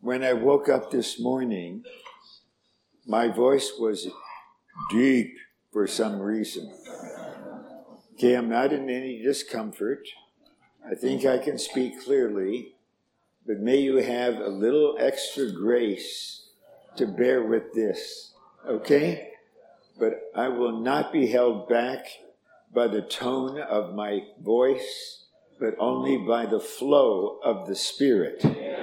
When I woke up this morning, my voice was deep for some reason. Okay, I'm not in any discomfort. I think I can speak clearly, but may you have a little extra grace to bear with this, okay? But I will not be held back by the tone of my voice, but only by the flow of the Spirit.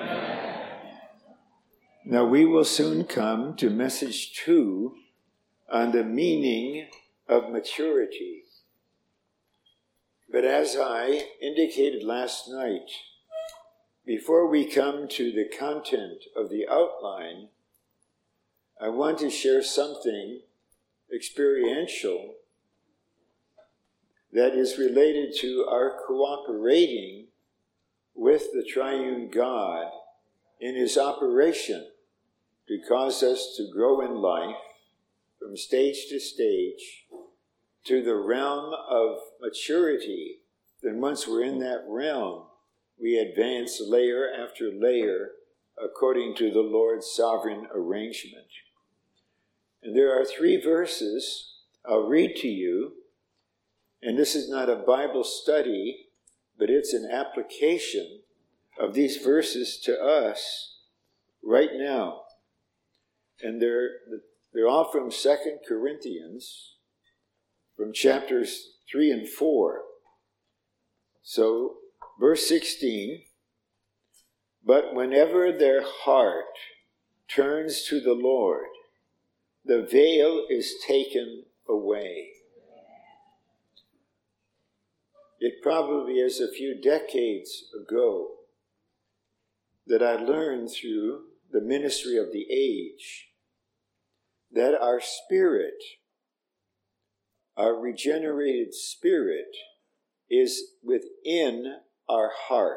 Now we will soon come to message 2 on the meaning of maturity. But as I indicated last night, before we come to the content of the outline, I want to share something experiential that is related to our cooperating with the triune God in his operation to cause us to grow in life from stage to stage to the realm of maturity. Then once we're in that realm, we advance layer after layer according to the Lord's sovereign arrangement. And there are 3 verses I'll read to you, and this is not a Bible study, but it's an application of these verses to us right now. And they're all from 2 Corinthians, from chapters 3 and 4. So, verse 16, but whenever their heart turns to the Lord, the veil is taken away. It probably is a few decades ago that I learned through the ministry of the age that our spirit, our regenerated spirit, is within our heart.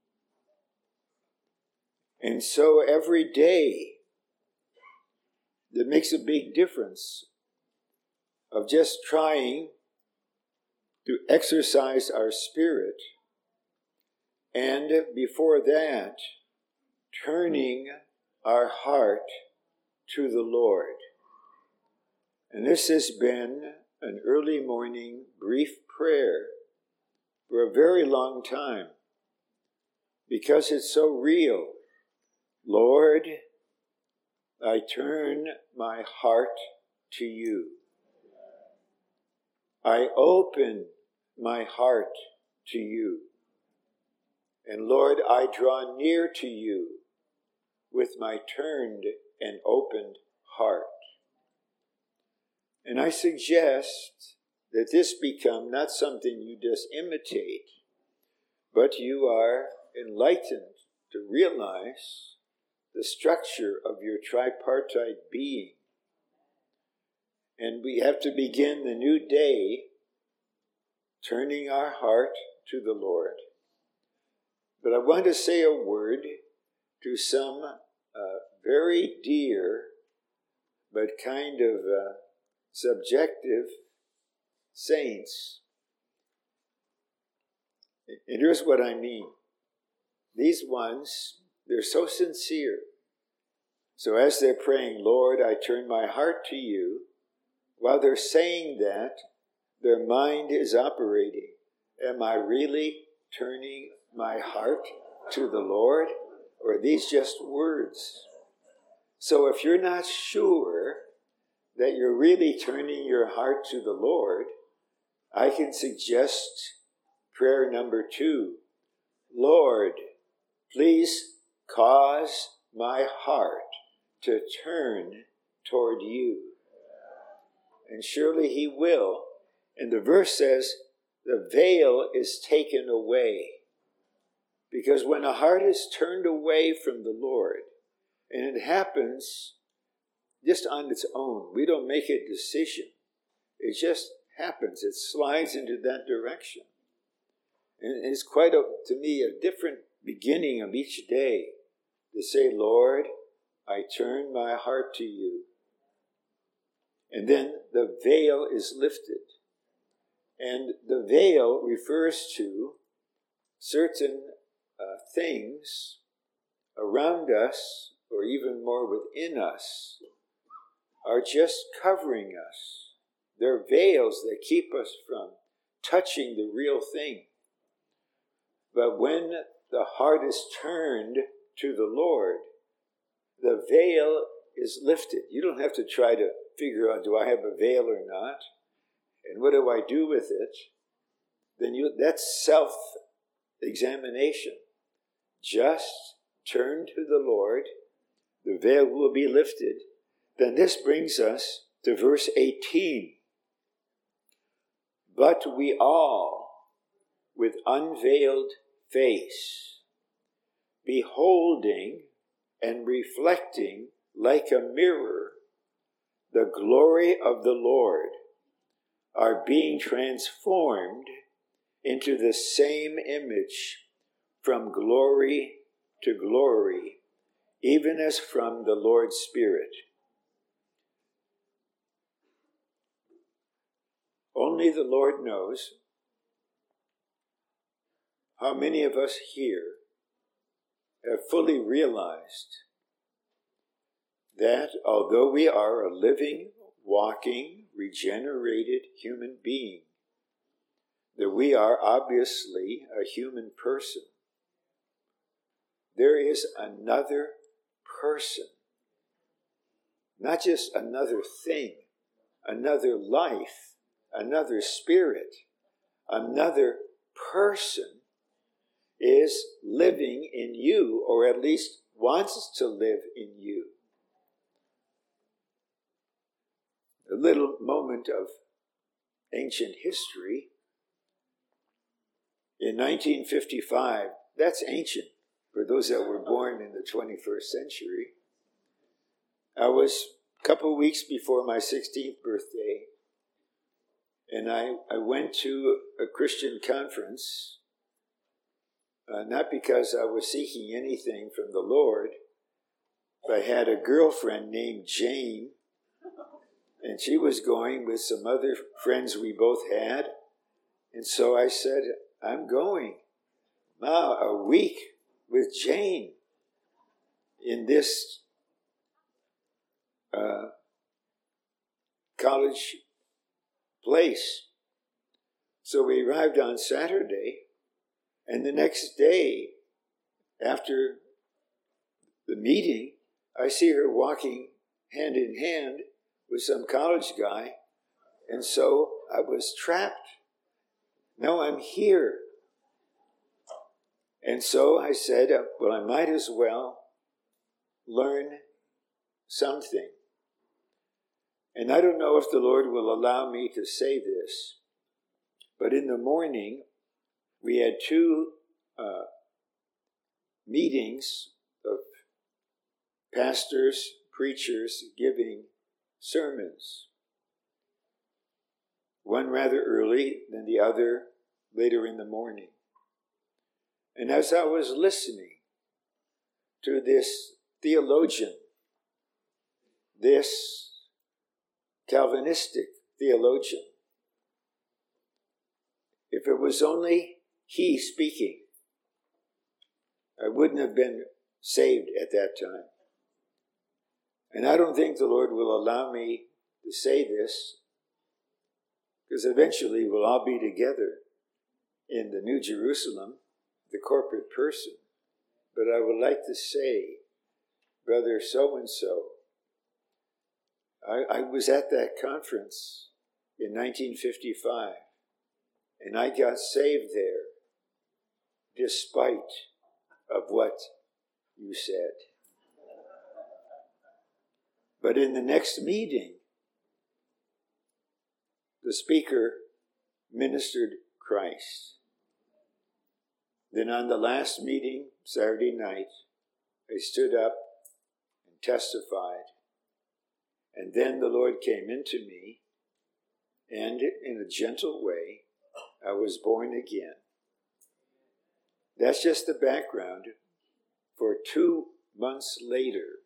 And so every day, that makes a big difference of just trying to exercise our spirit, and before that, turning our heart to the Lord. And this has been an early morning brief prayer for a very long time, because it's so real. Lord, I turn my heart to you. I open my heart to you. And Lord, I draw near to you with my turned and opened heart. And I suggest that this become not something you just imitate, but you are enlightened to realize the structure of your tripartite being. And we have to begin the new day turning our heart to the Lord. But I want to say a word to some very dear but kind of subjective saints. And here's what I mean. These ones, they're so sincere. So as they're praying, Lord, I turn my heart to you, while they're saying that, their mind is operating. Am I really turning my heart to the Lord? Or are these just words? So if you're not sure that you're really turning your heart to the Lord, I can suggest prayer number 2. Lord, please cause my heart to turn toward you. And surely he will. And the verse says, the veil is taken away. Because when a heart is turned away from the Lord, and it happens just on its own, we don't make a decision. It just happens. It slides into that direction. And it's quite, to me, a different beginning of each day to say, Lord, I turn my heart to you. And then the veil is lifted. And the veil refers to certain things around us, or even more within us, are just covering us. They're veils that keep us from touching the real thing. But when the heart is turned to the Lord, the veil is lifted. You don't have to try to figure out, do I have a veil or not? And what do I do with it? Then that's self-examination. Just turn to the Lord, the veil will be lifted. Then this brings us to verse 18. But we all, with unveiled face, beholding and reflecting like a mirror the glory of the Lord, are being transformed into the same image from glory to glory, even as from the Lord's Spirit. Only the Lord knows how many of us here have fully realized that although we are a living, walking, regenerated human being, that we are obviously a human person. There is another person, not just another thing, another life, another spirit, another person is living in you, or at least wants to live in you. A little moment of ancient history. In 1955, that's ancient for those that were born in the 21st century. I was a couple weeks before my 16th birthday, and I went to a Christian conference, not because I was seeking anything from the Lord, but I had a girlfriend named Jane, and she was going with some other friends we both had. And so I said, I'm going. Now, a week with Jane in this college place. So we arrived on Saturday, and the next day, after the meeting, I see her walking hand in hand with some college guy, and so I was trapped. Now I'm here. And so I said, well, I might as well learn something. And I don't know if the Lord will allow me to say this, but in the morning, we had two meetings of pastors, preachers giving sermons. One rather early, then the other later in the morning. And as I was listening to this theologian, this Calvinistic theologian, if it was only he speaking, I wouldn't have been saved at that time. And I don't think the Lord will allow me to say this, because eventually we'll all be together in the New Jerusalem, the corporate person. But I would like to say, Brother so-and-so, I was at that conference in 1955, and I got saved there despite of what you said. But in the next meeting, the speaker ministered Christ. Then on the last meeting, Saturday night, I stood up and testified. And then the Lord came into me, and in a gentle way, I was born again. That's just the background. For 2 months later,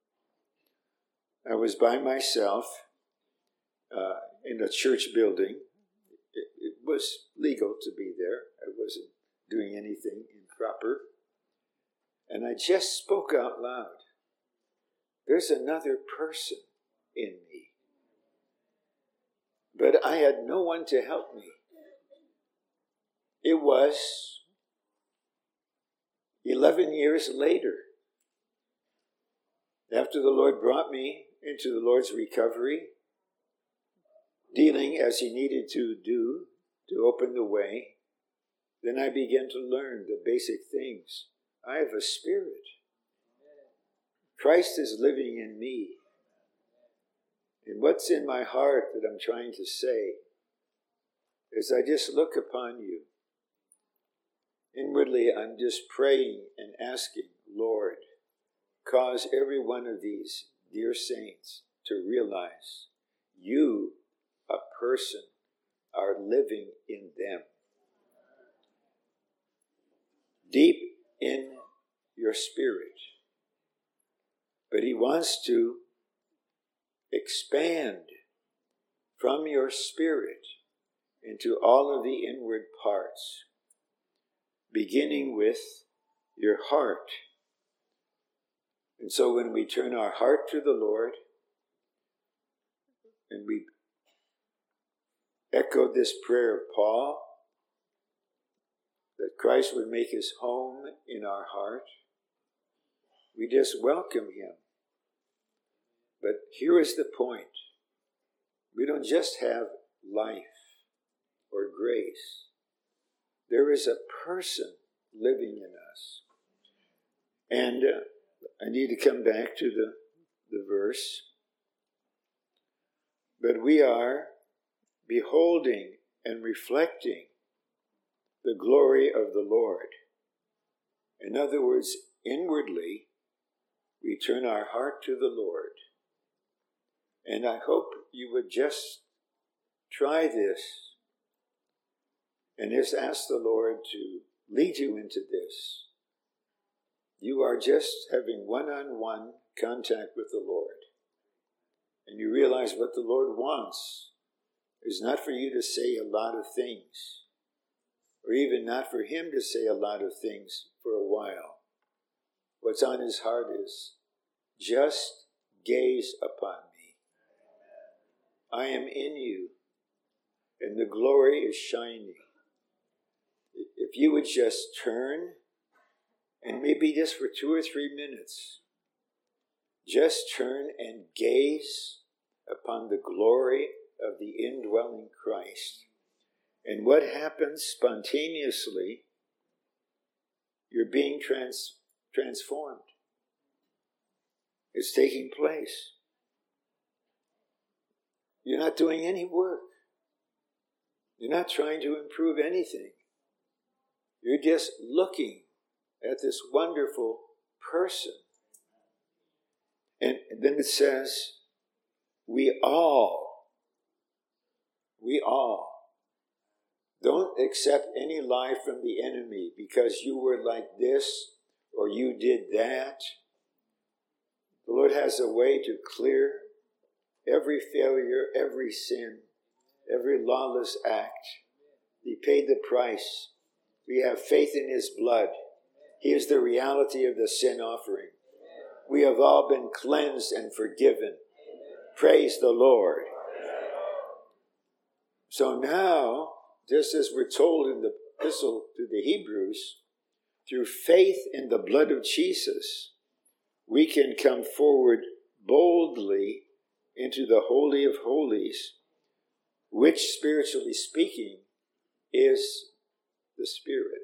I was by myself in a church building. It was legal to be there. I wasn't doing anything improper. And I just spoke out loud. There's another person in me. But I had no one to help me. It was 11 years later, after the Lord brought me into the Lord's recovery, dealing as he needed to do to open the way, then I began to learn the basic things. I have a spirit. Christ is living in me. And what's in my heart that I'm trying to say is I just look upon you. Inwardly, I'm just praying and asking, Lord, cause every one of these dear saints to realize you, a person, are living in them. Deep in your spirit. But he wants to expand from your spirit into all of the inward parts, beginning with your heart. And so when we turn our heart to the Lord, and we echoed this prayer of Paul, that Christ would make his home in our heart, we just welcome him. But here is the point. We don't just have life or grace. There is a person living in us. And I need to come back to the verse. But we are beholding and reflecting the glory of the Lord. In other words, inwardly, we turn our heart to the Lord. And I hope you would just try this and just ask the Lord to lead you into this. You are just having one-on-one contact with the Lord. And you realize what the Lord wants is not for you to say a lot of things, or even not for him to say a lot of things for a while. What's on his heart is, just gaze upon me. I am in you, and the glory is shining. If you would just turn, and maybe just for 2 or 3 minutes, just turn and gaze upon the glory of the indwelling Christ. And what happens spontaneously, you're being transformed. It's taking place. You're not doing any work. You're not trying to improve anything. You're just looking at this wonderful person. And then it says, we all don't accept any lie from the enemy because you were like this or you did that. The Lord has a way to clear every failure, every sin, every lawless act. He paid the price. We have faith in his blood. He is the reality of the sin offering. We have all been cleansed and forgiven. Praise the Lord. So now, just as we're told in the epistle to the Hebrews, through faith in the blood of Jesus, we can come forward boldly into the Holy of Holies, which, spiritually speaking, is the Spirit.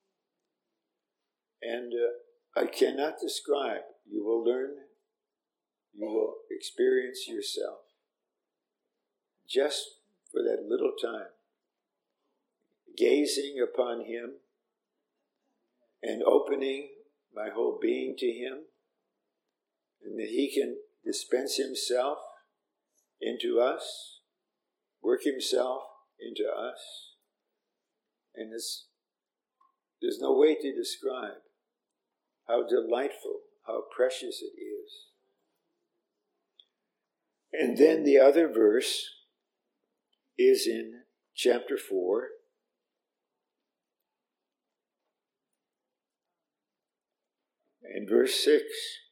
And I cannot describe. You will learn, you will experience yourself. Just for that little time, gazing upon him and opening my whole being to him, and that he can dispense himself into us, work himself into us. And there's no way to describe how delightful, how precious it is. And then the other verse is in chapter 4. In verse 6,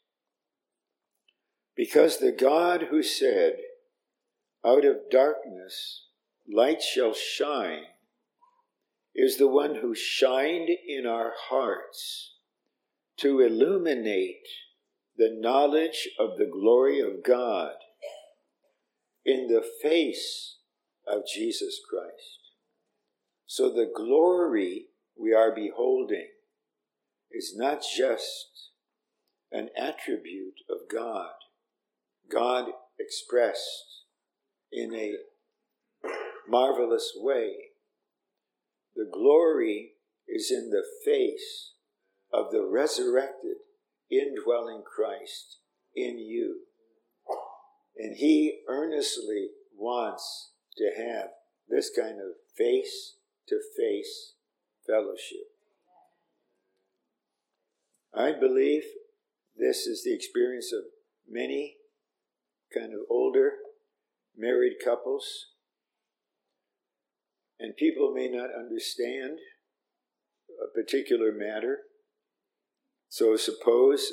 because the God who said, out of darkness light shall shine, is the one who shined in our hearts to illuminate the knowledge of the glory of God in the face of Jesus Christ. So the glory we are beholding is not just an attribute of God, God expressed in a marvelous way. The glory is in the face of the resurrected, indwelling Christ in you. And he earnestly wants to have this kind of face-to-face fellowship. I believe this is the experience of many kind of older married couples. And people may not understand a particular matter. So suppose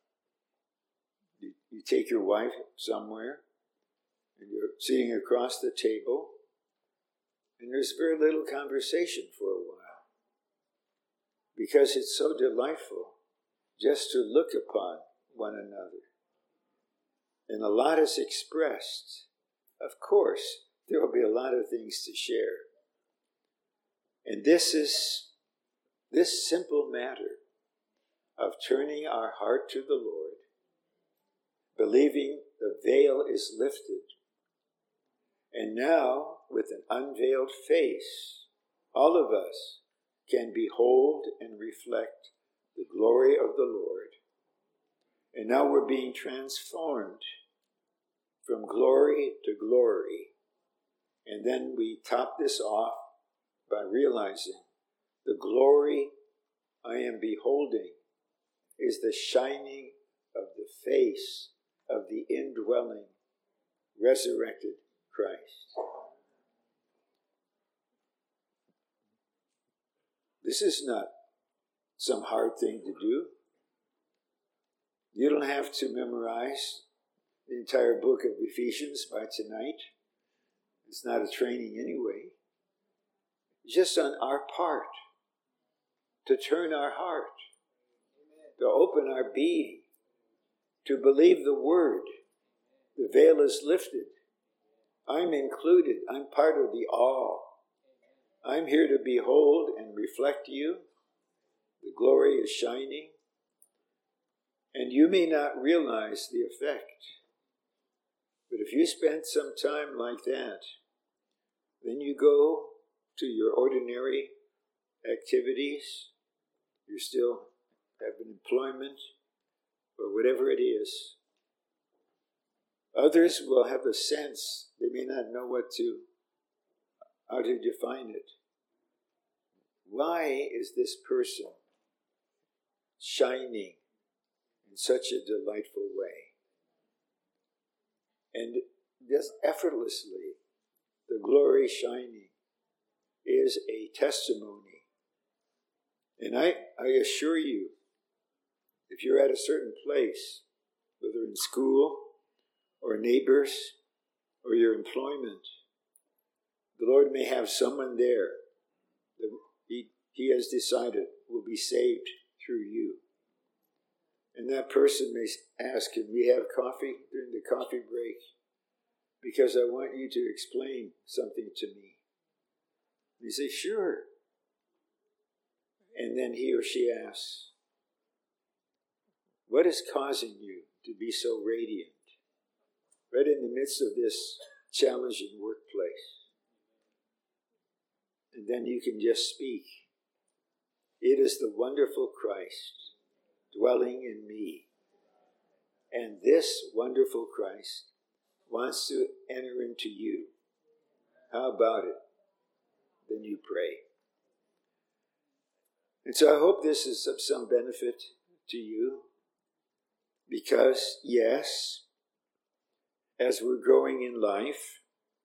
you take your wife somewhere and you're sitting across the table and there's very little conversation for a while because it's so delightful just to look upon one another. And a lot is expressed. Of course, there will be a lot of things to share. And this simple matter of turning our heart to the Lord, believing the veil is lifted, and now, with an unveiled face, all of us can behold and reflect the glory of the Lord. And now we're being transformed from glory to glory. And then we top this off by realizing the glory I am beholding is the shining of the face of the indwelling, resurrected Christ. This is not some hard thing to do. You don't have to memorize the entire book of Ephesians by tonight. It's not a training anyway. Just on our part, to turn our heart, to open our being, to believe the word. The veil is lifted. I'm included. I'm part of the all. I'm here to behold and reflect you. The glory is shining. And you may not realize the effect. But if you spend some time like that, then you go to your ordinary activities. You still have an employment or whatever it is. Others will have a sense. They may not know how to define it. Why is this person shining in such a delightful way? And just effortlessly, the glory shining is a testimony. And I assure you, if you're at a certain place, whether in school or neighbors or your employment, the Lord may have someone there that he has decided will be saved through you. And that person may ask, can we have coffee during the coffee break? Because I want you to explain something to me. And you say, sure. And then he or she asks, what is causing you to be so radiant? Right in the midst of this challenging workplace. And then you can just speak. It is the wonderful Christ dwelling in me. And this wonderful Christ wants to enter into you. How about it? Then you pray. And so I hope this is of some benefit to you. Because, yes, as we're growing in life,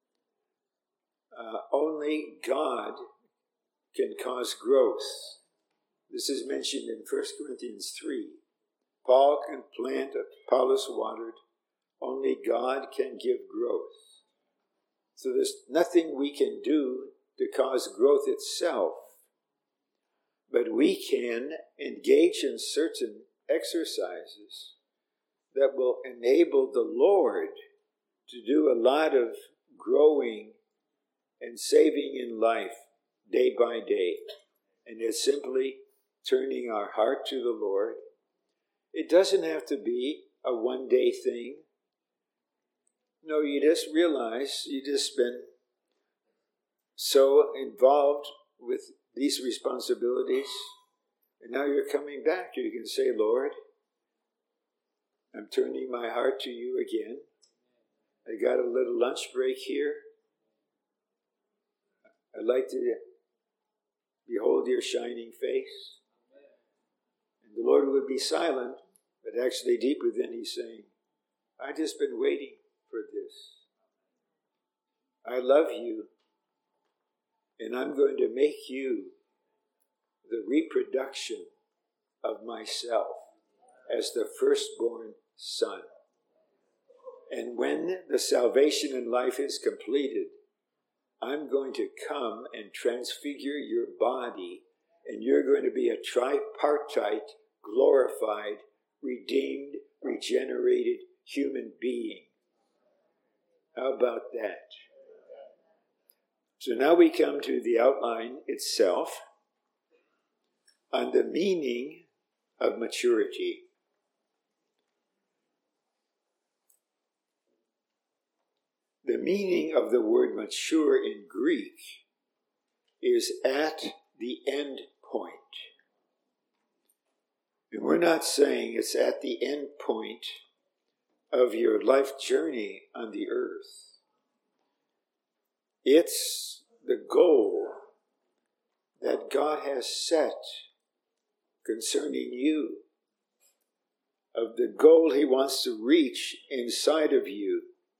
only God can cause growth. This is mentioned in 1 Corinthians 3. Paul can plant, Apollos watered. Only God can give growth. So there's nothing we can do to cause growth itself. But we can engage in certain exercises that will enable the Lord to do a lot of growing and saving in life day by day. And it's simply turning our heart to the Lord. It doesn't have to be a one-day thing. No, you just realize you just been so involved with these responsibilities, and now you're coming back. You can say, Lord, I'm turning my heart to you again. I got a little lunch break here. I'd like to behold your shining face. And the Lord would be silent, but actually deep within he's saying, I've just been waiting for this. I love you, and I'm going to make you the reproduction of myself as the firstborn son. And when the salvation in life is completed, I'm going to come and transfigure your body, and you're going to be a tripartite, glorified, redeemed, regenerated human being. How about that? So now we come to the outline itself on the meaning of maturity. The meaning of the word mature in Greek is at the end point. And we're not saying it's at the end point of your life journey on the earth. It's the goal that God has set concerning you, of the goal he wants to reach inside of you.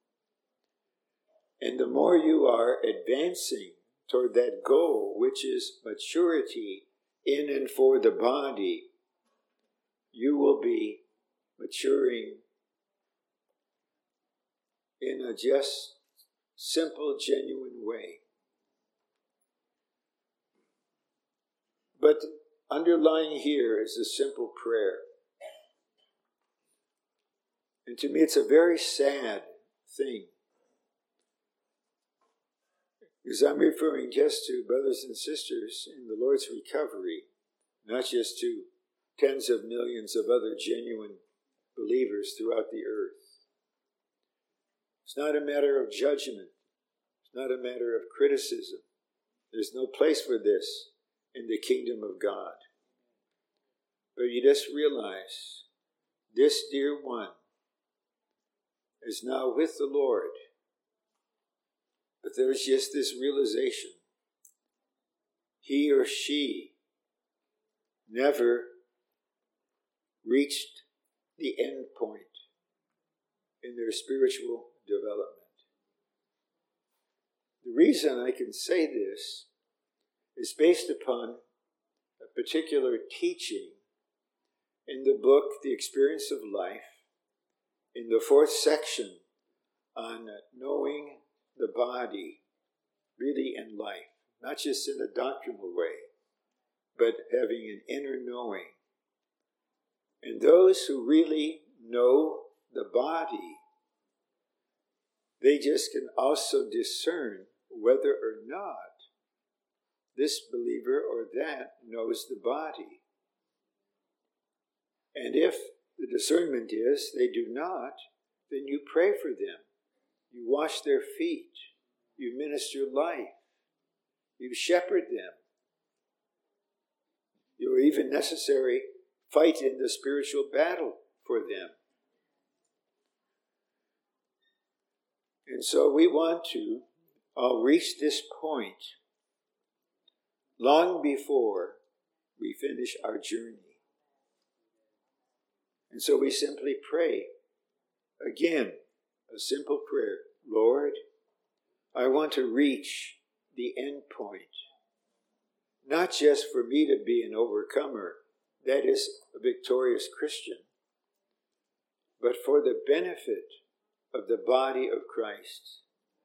And the more you are advancing toward that goal, which is maturity in and for the body, you will be maturing in a just, simple, genuine way. But underlying here is a simple prayer. And to me, it's a very sad thing. Because I'm referring just to brothers and sisters in the Lord's recovery, not just to tens of millions of other genuine believers throughout the earth. It's not a matter of judgment. It's not a matter of criticism. There's no place for this in the kingdom of God. But you just realize this dear one is now with the Lord. But there's just this realization. He or she never reached the end point in their spiritual development. The reason I can say this is based upon a particular teaching in the book, The Experience of Life, in the 4th section on knowing the body really in life, not just in a doctrinal way, but having an inner knowing. And those who really know the body, they just can also discern whether or not this believer or that knows the body. And if the discernment is they do not, then you pray for them. You wash their feet. You minister life. You shepherd them. You, even necessary, fight in the spiritual battle for them. And so we want to reach this point long before we finish our journey. And so we simply pray, again, a simple prayer. Lord, I want to reach the end point. Not just for me to be an overcomer, that is a victorious Christian, but for the benefit of the body of Christ.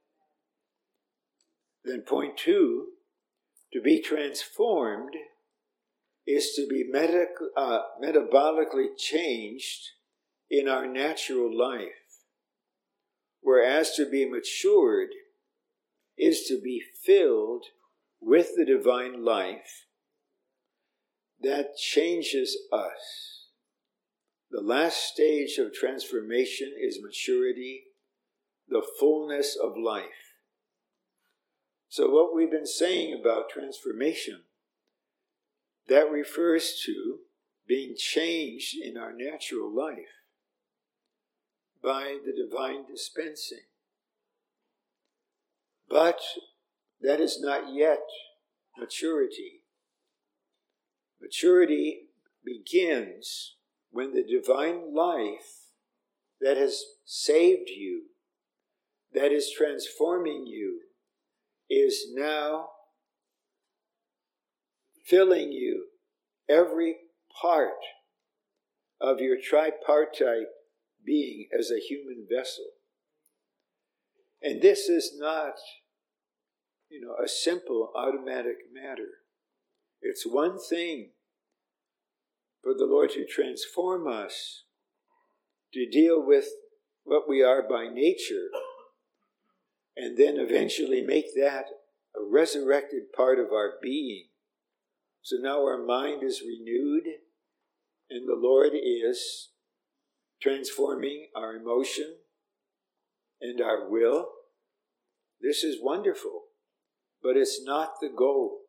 Then point 2, to be transformed is to be metabolically changed in our natural life, whereas to be matured is to be filled with the divine life that changes us. The last stage of transformation is maturity, the fullness of life. So what we've been saying about transformation, that refers to being changed in our natural life by the divine dispensing. But that is not yet maturity. Maturity begins when the divine life that has saved you, that is transforming you, is now filling you, every part of your tripartite being as a human vessel. And this is not, a simple automatic matter. It's one thing for the Lord to transform us, to deal with what we are by nature, and then eventually make that a resurrected part of our being. So now our mind is renewed, and the Lord is transforming our emotion and our will. This is wonderful, but it's not the goal.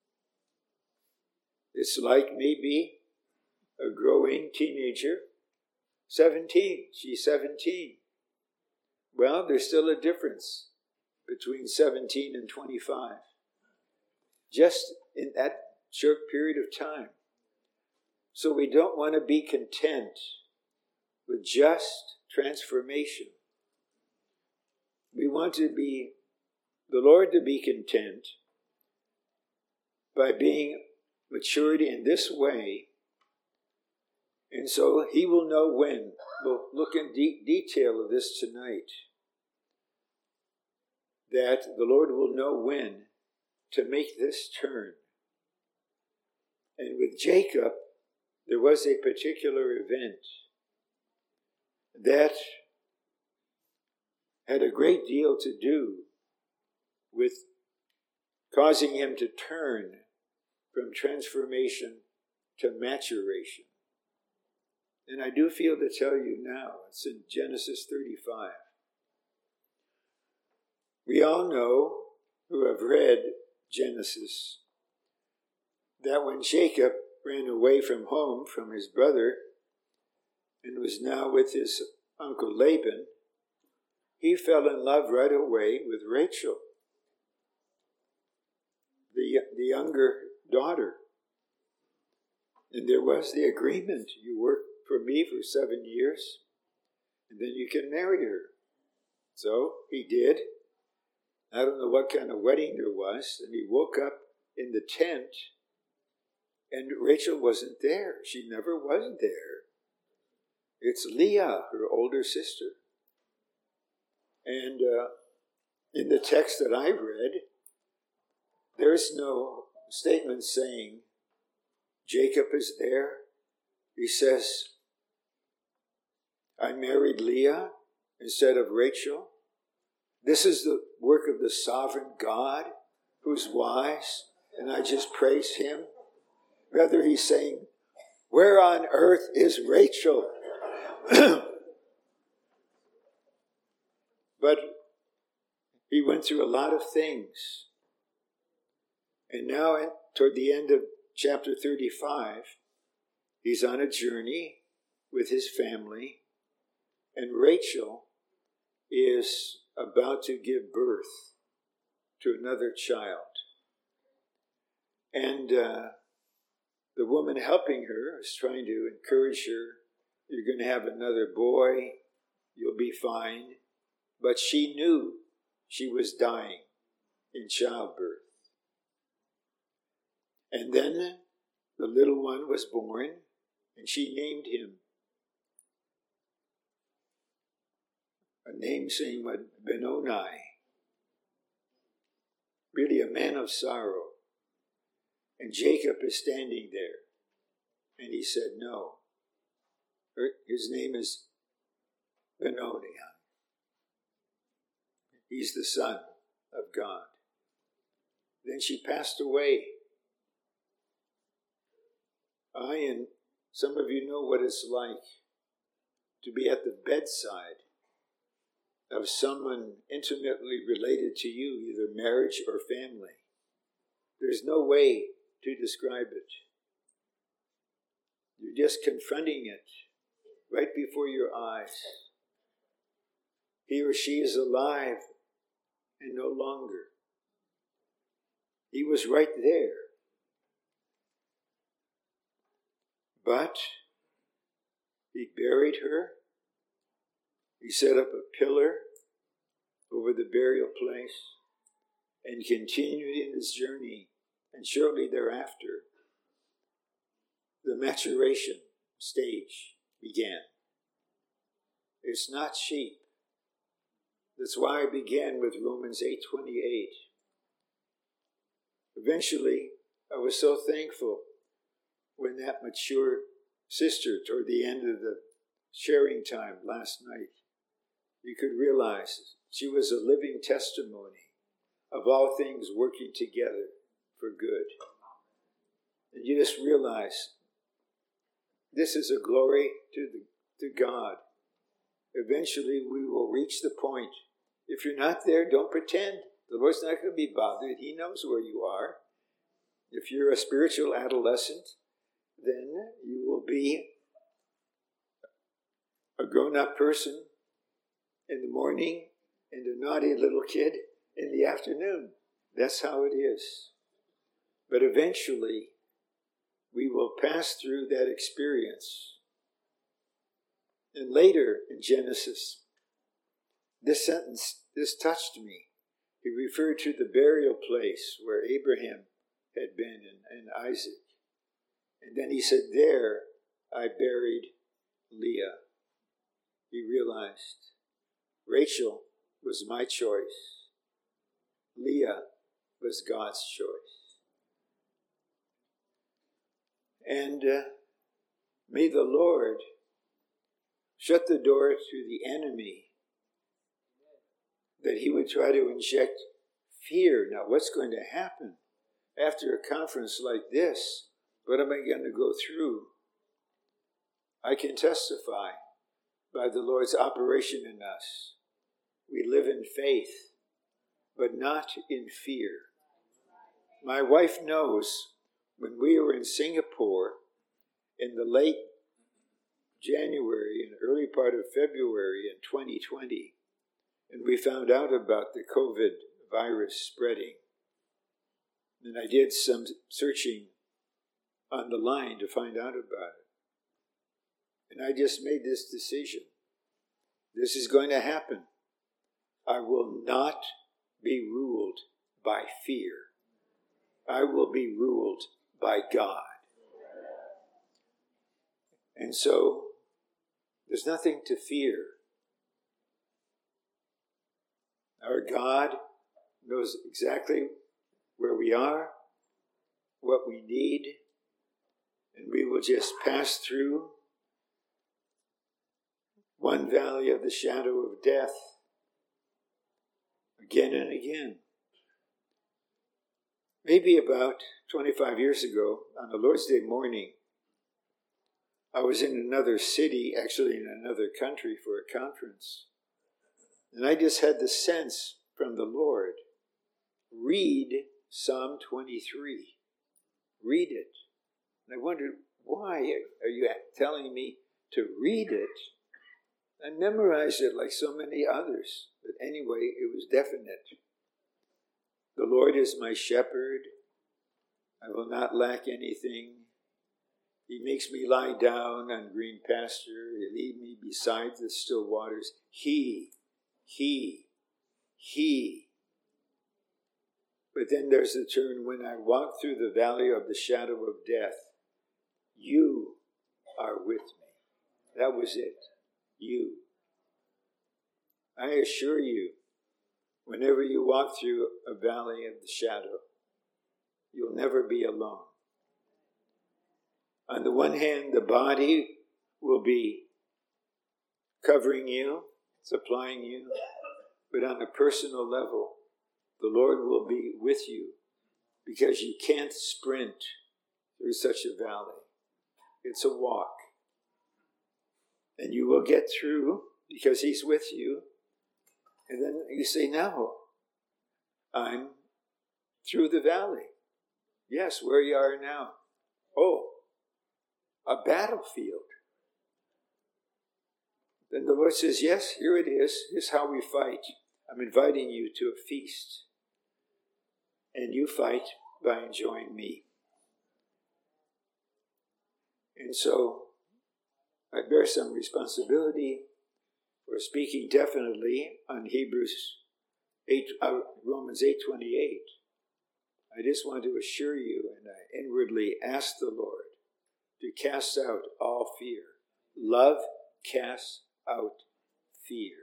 It's like maybe a growing teenager, 17. She's 17. Well, there's still a difference between 17 and 25. Just in that short period of time. So we don't want to be content with just transformation. We want the Lord to be content by being matured in this way. And so He will know when. We'll look in detail of this tonight. That the Lord will know when to make this turn. And with Jacob, there was a particular event that had a great deal to do with causing him to turn from transformation to maturation. And I do feel to tell you now, it's in Genesis 35. We all know, who have read Genesis, that when Jacob ran away from home from his brother and was now with his uncle Laban, he fell in love right away with Rachel, the younger daughter. And there was the agreement, you work for me for 7 years, and then you can marry her. So he did. I don't know what kind of wedding there was, and he woke up in the tent, and Rachel wasn't there. She never was there. It's Leah, her older sister. And in the text that I read, there's no statement saying Jacob is there. He says, I married Leah instead of Rachel. This is the work of the sovereign God who's wise, and I just praise Him. Rather, he's saying, where on earth is Rachel? But he went through a lot of things. And now, toward the end of chapter 35, he's on a journey with his family, and Rachel is about to give birth to another child. And the woman helping her is trying to encourage her, you're going to have another boy, you'll be fine. But she knew she was dying in childbirth. And then the little one was born, and she named him name saying Benoni, really a man of sorrow. And Jacob is standing there. And he said, no. His name is Benoni. He's the Son of God. Then she passed away. And some of you know what it's like to be at the bedside of someone intimately related to you, either marriage or family. There's no way to describe it. You're just confronting it right before your eyes. He or she is alive and no longer. He was right there. But he buried her. He set up a pillar over the burial place and continued in his journey. And shortly thereafter, the maturation stage began. It's not cheap. That's why I began with Romans 8:28. Eventually, I was so thankful when that mature sister, toward the end of the sharing time last night, you could realize she was a living testimony of all things working together for good. And you just realize this is a glory to God. Eventually, we will reach the point. If you're not there, don't pretend. The Lord's not going to be bothered. He knows where you are. If you're a spiritual adolescent, then you will be a grown-up person in the morning and a naughty little kid in the afternoon. That's how it is. But eventually, we will pass through that experience. And later in Genesis, this touched me. He referred to the burial place where Abraham had been and Isaac. And then he said, there I buried Leah. He realized Rachel was my choice. Leah was God's choice. And may the Lord shut the door to the enemy that he would try to inject fear. Now, what's going to happen after a conference like this? What am I going to go through? I can testify by the Lord's operation in us. We live in faith, but not in fear. My wife knows when we were in Singapore in the late January and early part of February in 2020, and we found out about the COVID virus spreading. And I did some searching on the line to find out about it. And I just made this decision. This is going to happen. I will not be ruled by fear. I will be ruled by God. And so, there's nothing to fear. Our God knows exactly where we are, what we need, and we will just pass through one valley of the shadow of death again and again. Maybe about 25 years ago, on the Lord's Day morning, I was in another city, actually in another country for a conference. And I just had the sense from the Lord, read Psalm 23. Read it. And I wondered, why are you telling me to read it? I memorized it like so many others. But anyway, it was definite. The Lord is my shepherd. I will not lack anything. He makes me lie down on green pasture. He leads me beside the still waters. He. But then there's the turn, when I walk through the valley of the shadow of death, you are with me. That was it. You. I assure you, whenever you walk through a valley of the shadow, you'll never be alone. On the one hand, the body will be covering you, supplying you, but on a personal level, the Lord will be with you because you can't sprint through such a valley. It's a walk. And you will get through because He's with you. And then you say, now, I'm through the valley. Yes, where you are now. Oh, a battlefield. Then the Lord says, yes, here it is. Here's how we fight. I'm inviting you to a feast. And you fight by enjoying me. And so I bear some responsibility for speaking definitely on Romans 8:28. I just want to assure you, and I inwardly ask the Lord to cast out all fear. Love casts out fear.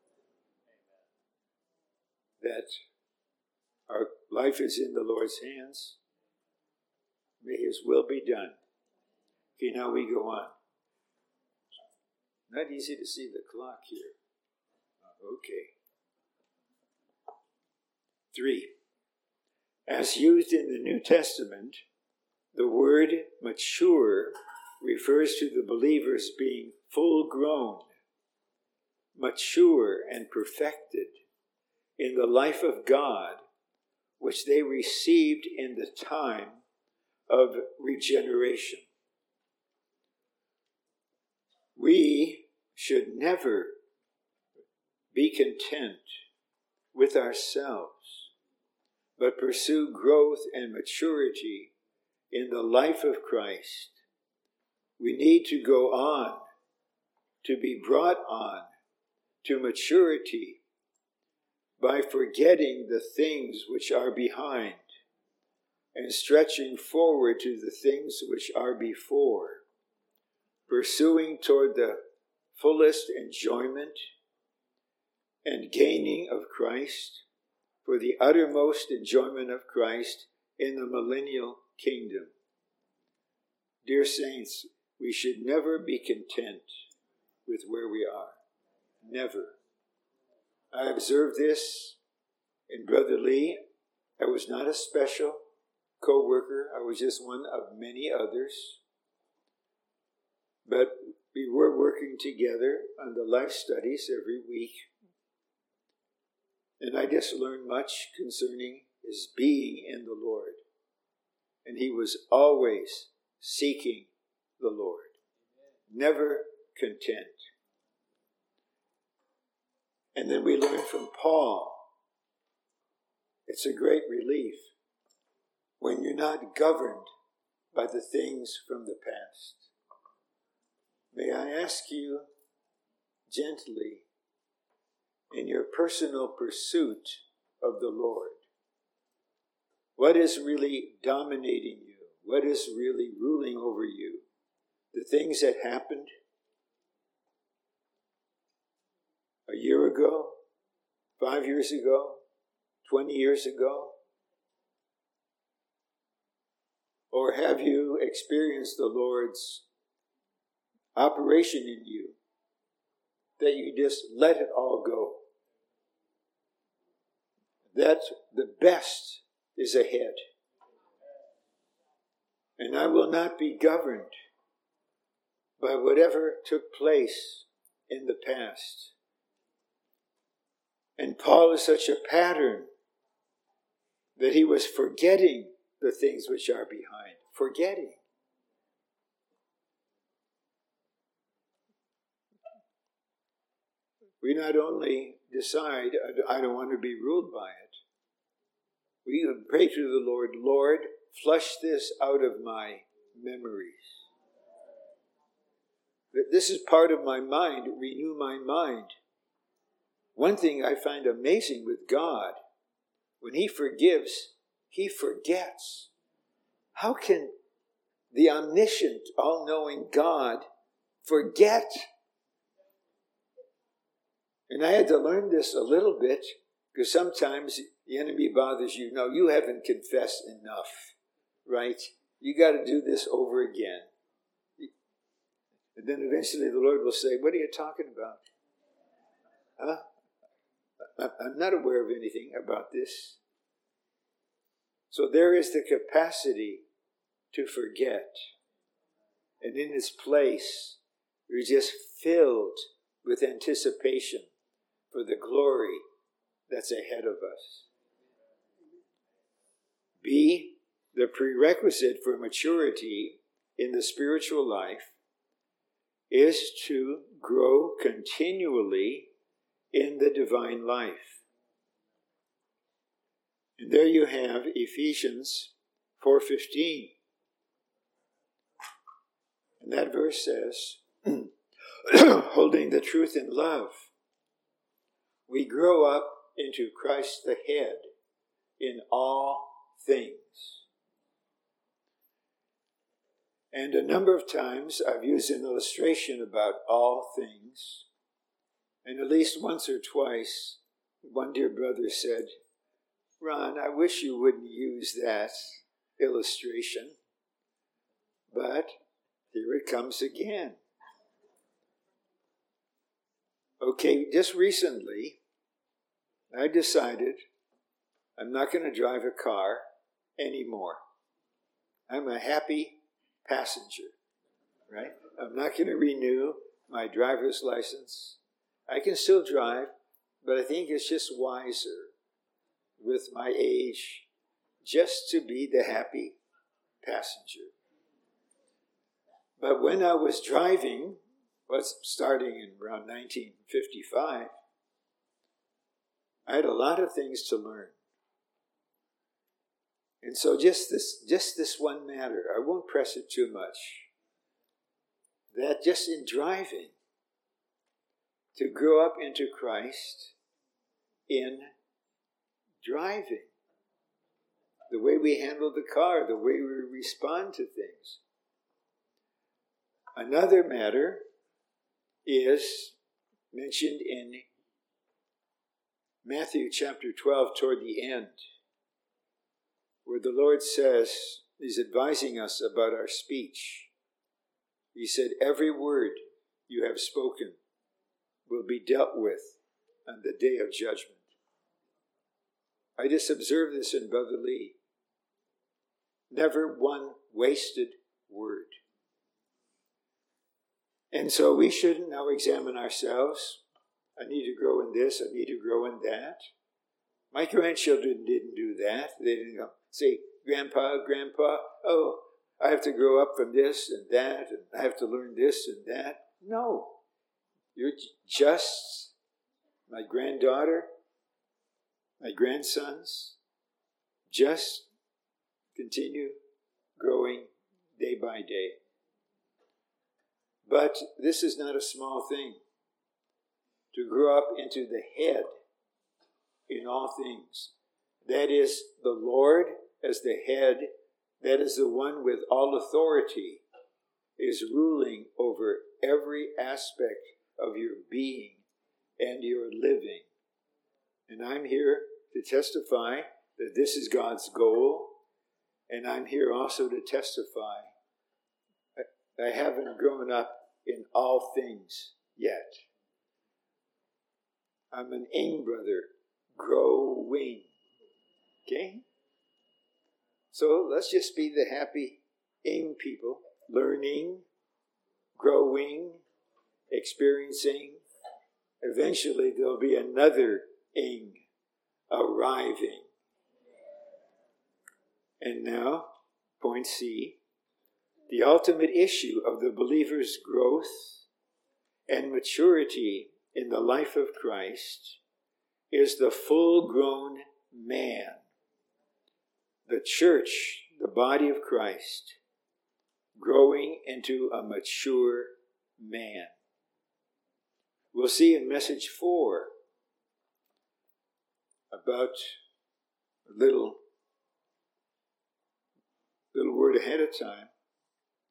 That our life is in the Lord's hands. May His will be done. Okay, now we go on. Not easy to see the clock here. Okay. 3. As used in the New Testament, the word mature refers to the believers being full grown, mature and perfected in the life of God, which they received in the time of regeneration. We should never be content with ourselves, but pursue growth and maturity in the life of Christ. We need to go on, to be brought on to maturity by forgetting the things which are behind and stretching forward to the things which are before, pursuing toward the fullest enjoyment and gaining of Christ, for the uttermost enjoyment of Christ in the millennial kingdom. Dear saints, we should never be content with where we are. Never. I observed this in Brother Lee. I was not a special co-worker. I was just one of many others. But we were working together on the life studies every week. And I just learned much concerning his being in the Lord. And he was always seeking the Lord, never content. And then we learn from Paul, it's a great relief when you're not governed by the things from the past. May I ask you gently, in your personal pursuit of the Lord, what is really dominating you? What is really ruling over you? The things that happened a year ago, 5 years ago, 20 years ago? Or have you experienced the Lord's operation in you that you just let it all go? That the best is ahead. And I will not be governed by whatever took place in the past. And Paul is such a pattern that he was forgetting the things which are behind. Forgetting. We not only decide, I don't want to be ruled by it. We pray to the Lord, Lord, flush this out of my memories. That this is part of my mind, renew my mind. One thing I find amazing with God, when He forgives, He forgets. How can the omniscient, all-knowing God forget? And I had to learn this a little bit, because sometimes the enemy bothers you. No, you haven't confessed enough, right? You got to do this over again. And then eventually the Lord will say, what are you talking about? Huh? I'm not aware of anything about this. So there is the capacity to forget. And in its place, you're just filled with anticipation for the glory that's ahead of us. B, the prerequisite for maturity in the spiritual life is to grow continually in the divine life. And there you have Ephesians 4:15. And that verse says, holding the truth in love, we grow up into Christ the head in all things. And a number of times I've used an illustration about all things. And at least once or twice, one dear brother said, Ron, I wish you wouldn't use that illustration. But here it comes again. Okay, just recently, I decided I'm not going to drive a car anymore. I'm a happy passenger, right? I'm not going to renew my driver's license. I can still drive, but I think it's just wiser with my age just to be the happy passenger. But when I was driving, starting in around 1955, I had a lot of things to learn. And so just this one matter, I won't press it too much, that just in driving, to grow up into Christ in driving, the way we handle the car, the way we respond to things. Another matter is mentioned in Matthew chapter 12 toward the end, where the Lord says, He's advising us about our speech. He said, every word you have spoken will be dealt with on the day of judgment. I just observed this in Brother Lee. Never one wasted word. And so we should now examine ourselves. I need to grow in this, I need to grow in that. My grandchildren didn't do that. They didn't say, Grandpa, oh, I have to grow up from this and that, and I have to learn this and that. No. You're just my granddaughter, my grandsons. Just continue growing day by day. But this is not a small thing. To grow up into the head in all things. That is the Lord as the head. That is the one with all authority, is ruling over every aspect of your being and your living. And I'm here to testify that this is God's goal. And I'm here also to testify I haven't grown up in all things yet. I'm an young brother, growing. Okay? So let's just be the happy young people, learning, growing, experiencing. Eventually there'll be another young arriving. And now, point C, the ultimate issue of the believer's growth and maturity in the life of Christ is the full-grown man. The church, the body of Christ, growing into a mature man. We'll see in message 4 about a little word ahead of time.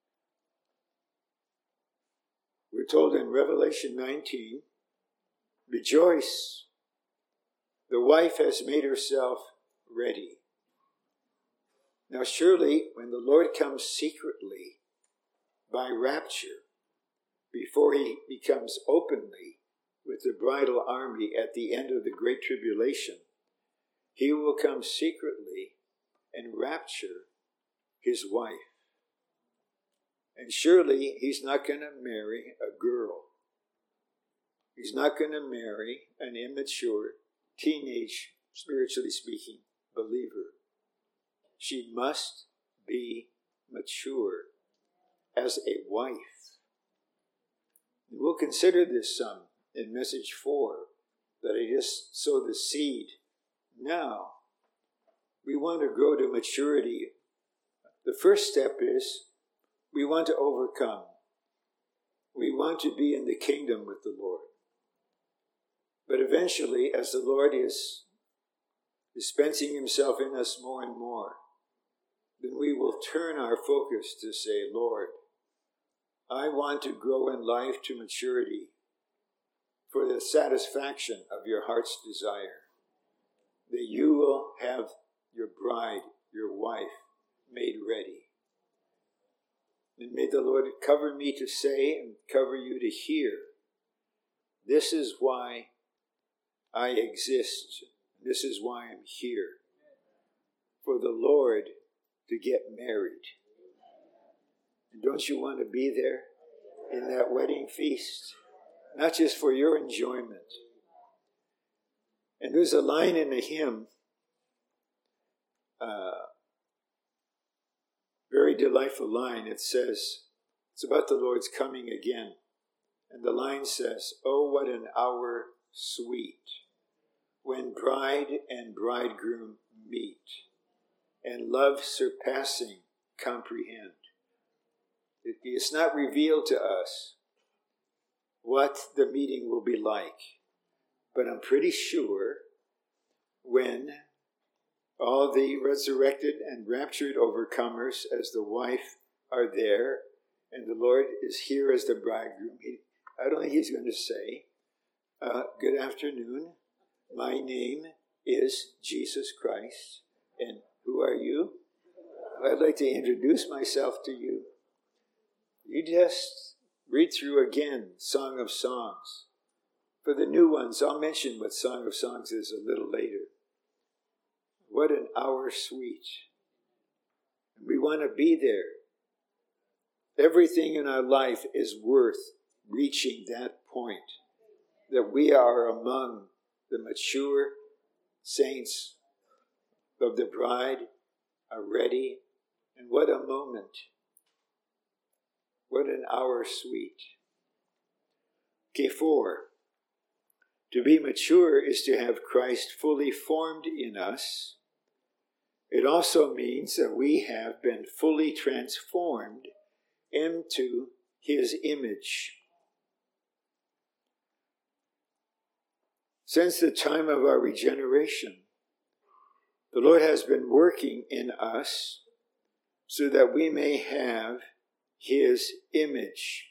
We're told in Revelation 19, Rejoice. The wife has made herself ready. Now surely when the Lord comes secretly by rapture, before he becomes openly with the bridal army at the end of the Great Tribulation, he will come secretly and rapture his wife. And surely he's not going to marry a girl. He's not going to marry an immature, teenage, spiritually speaking, believer. She must be mature as a wife. We'll consider this some in message 4, that I just sowed the seed. Now, we want to grow to maturity. The first step is we want to overcome. We want to be in the kingdom with the Lord. But eventually, as the Lord is dispensing himself in us more and more, then we will turn our focus to say, Lord, I want to grow in life to maturity for the satisfaction of your heart's desire, that you will have your bride, your wife, made ready. And may the Lord cover me to say and cover you to hear, this is why I exist. This is why I'm here. For the Lord to get married. And don't you want to be there in that wedding feast? Not just for your enjoyment. And there's a line in the hymn, very delightful line. It says, it's about the Lord's coming again. And the line says, oh, what an hour sweet, when bride and bridegroom meet, and love surpassing comprehend. It's not revealed to us what the meeting will be like, but I'm pretty sure when all the resurrected and raptured overcomers as the wife are there, and the Lord is here as the bridegroom, I don't think he's going to say, good afternoon, my name is Jesus Christ, and who are you? I'd like to introduce myself to you. You just read through again Song of Songs. For the new ones, I'll mention what Song of Songs is a little later. What an hour sweet. And we want to be there. Everything in our life is worth reaching that point, that we are among the mature saints of the bride, are ready. And what a moment. What an hour sweet. Okay, 4. To be mature is to have Christ fully formed in us. It also means that we have been fully transformed into his image. Since the time of our regeneration, the Lord has been working in us so that we may have his image.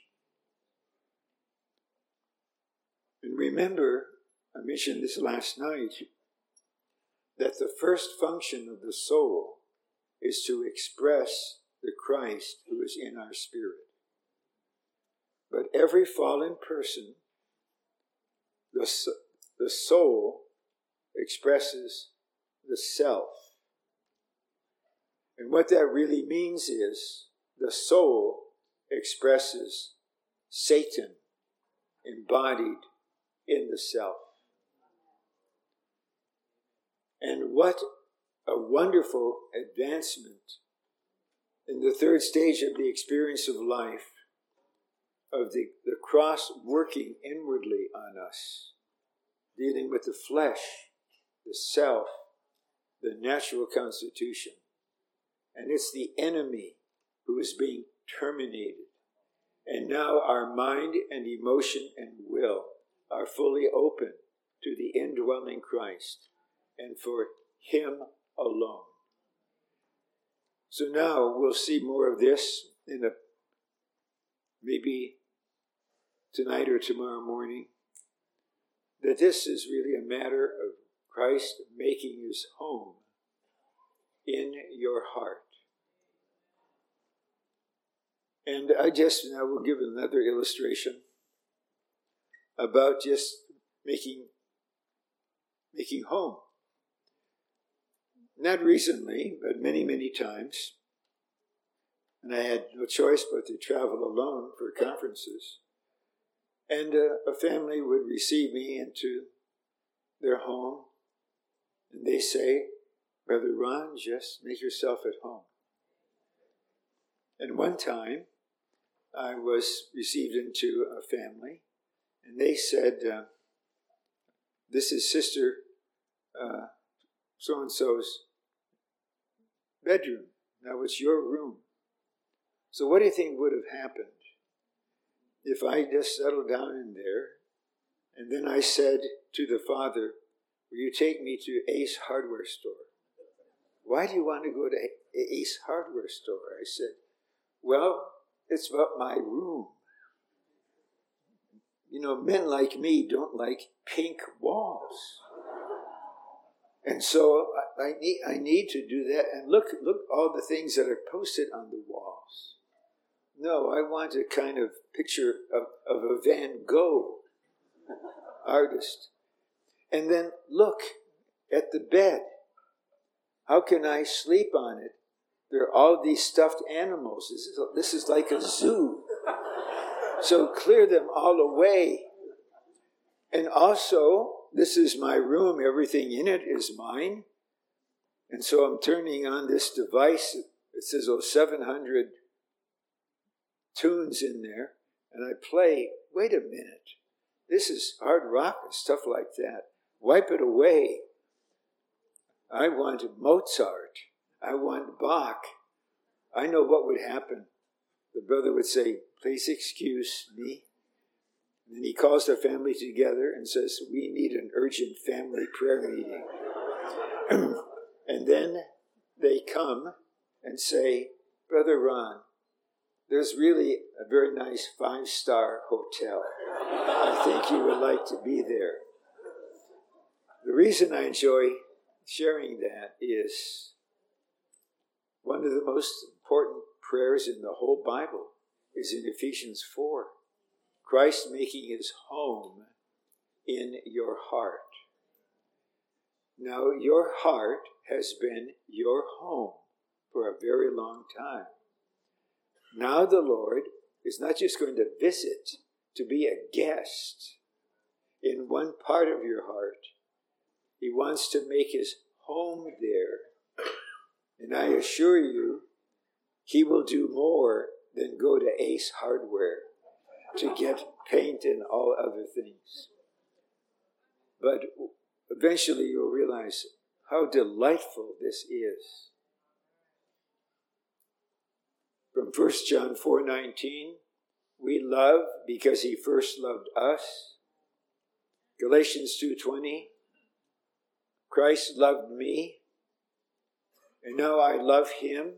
And remember, I mentioned this last night, that the first function of the soul is to express the Christ who is in our spirit. But every fallen person, the soul expresses the self. And what that really means is the soul expresses Satan embodied in the self. And what a wonderful advancement in the third stage of the experience of life, of the cross working inwardly on us, dealing with the flesh, the self, the natural constitution. And it's the enemy who is being terminated. And now our mind and emotion and will are fully open to the indwelling Christ and for him alone. So now we'll see more of this in maybe tonight or tomorrow morning. that this is really a matter of Christ making his home in your heart. And I will give another illustration about just making home. Not recently, but many, many times. And I had no choice but to travel alone for conferences. And a family would receive me into their home. And they say, Brother Ron, just make yourself at home. And one time, I was received into a family. And they said, this is Sister so-and-so's bedroom. Now it's your room. So what do you think would have happened if I just settled down in there and then I said to the father, will you take me to Ace Hardware Store? Why do you want to go to Ace Hardware Store? I said, well, it's about my room. You know, men like me don't like pink walls. And so I need to do that. And look all the things that are posted on the walls. No, I want a kind of picture of a Van Gogh artist. And then look at the bed. How can I sleep on it? There are all these stuffed animals. This is like a zoo. So clear them all away. And also, this is my room. Everything in it is mine. And so I'm turning on this device. It says, 700 tunes in there. And I play, wait a minute. This is hard rock and stuff like that. Wipe it away. I want Mozart. I want Bach. I know what would happen. The brother would say, please excuse me. And then he calls the family together and says, we need an urgent family prayer meeting. And then they come and say, Brother Ron, there's really a very nice 5-star hotel. I think you would like to be there. The reason I enjoy sharing that is one of the most important prayers in the whole Bible is in Ephesians 4. Christ making his home in your heart. Now, your heart has been your home for a very long time. Now the Lord is not just going to visit, to be a guest in one part of your heart. He wants to make his home there. And I assure you, he will do more than go to Ace Hardware to get paint and all other things. But eventually you'll realize how delightful this is. From 1 John 4:19, we love because he first loved us. Galatians 2:20, Christ loved me, and now I love him.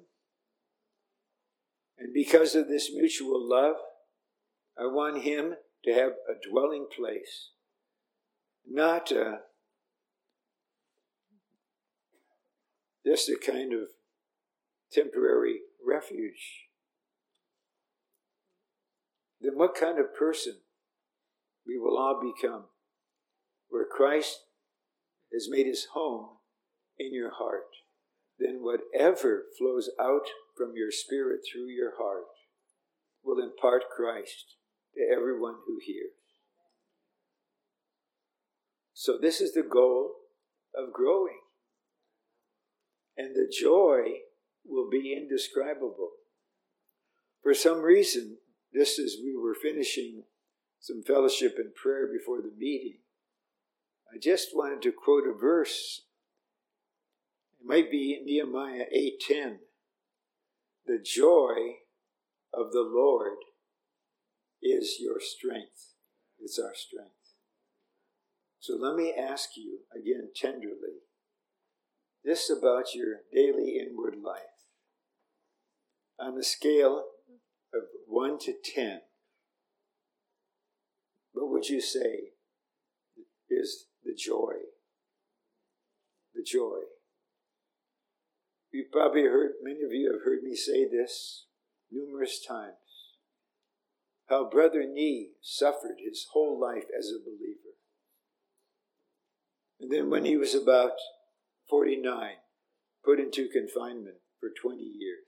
And because of this mutual love, I want him to have a dwelling place, not just a kind of temporary refuge. Then what kind of person we will all become, where Christ has made his home in your heart? Then whatever flows out from your spirit through your heart will impart Christ to everyone who hears. So this is the goal of growing. And the joy will be indescribable. For some reason, just as we were finishing some fellowship and prayer before the meeting, I just wanted to quote a verse. It might be Nehemiah 8:10. The joy of the Lord is your strength. It's our strength. So let me ask you again tenderly, this about your daily inward life. On a scale of 1 to 10, what would you say is the joy. The joy. You probably heard, many of you have heard me say this numerous times, how Brother Nee suffered his whole life as a believer. And then when he was about 49, put into confinement for 20 years.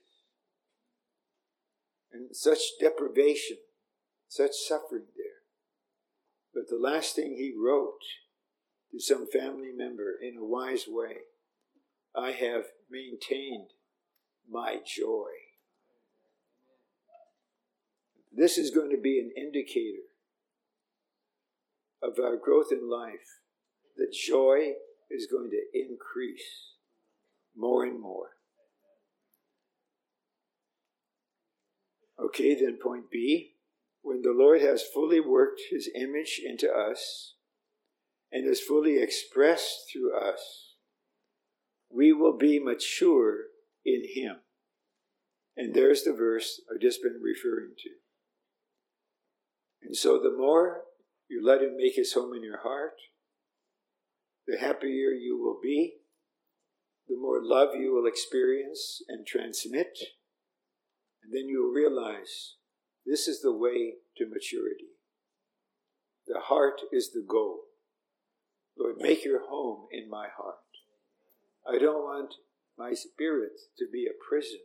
And such deprivation, such suffering there. But the last thing he wrote to some family member in a wise way, I have maintained my joy. This is going to be an indicator of our growth in life. The joy is going to increase more and more. Okay, then point B. When the Lord has fully worked his image into us and is fully expressed through us, we will be mature in him. And there's the verse I've just been referring to. And so the more you let him make his home in your heart, the happier you will be, the more love you will experience and transmit, and then you will realize this is the way to maturity. The heart is the goal. Lord, make your home in my heart. I don't want my spirit to be a prison.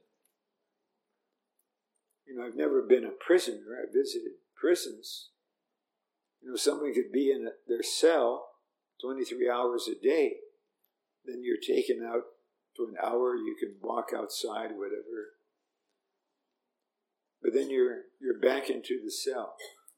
I've never been a prisoner. I visited prisons. Someone could be in their cell 23 hours a day. Then you're taken out for an hour. You can walk outside, whatever. But then you're back into the cell.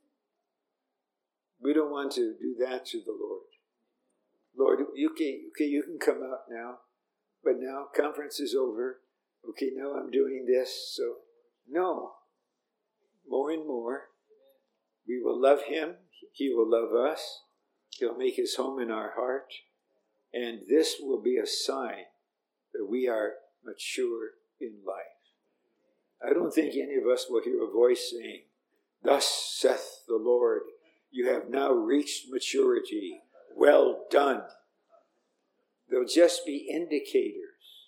We don't want to do that to the Lord. Lord, you can come out now. But now conference is over. Okay, now I'm doing this. So, no. More and more, we will love him. He will love us. He'll make his home in our heart. And this will be a sign that we are mature in life. I don't think any of us will hear a voice saying, "Thus saith the Lord, you have now reached maturity. Well done." They'll just be indicators.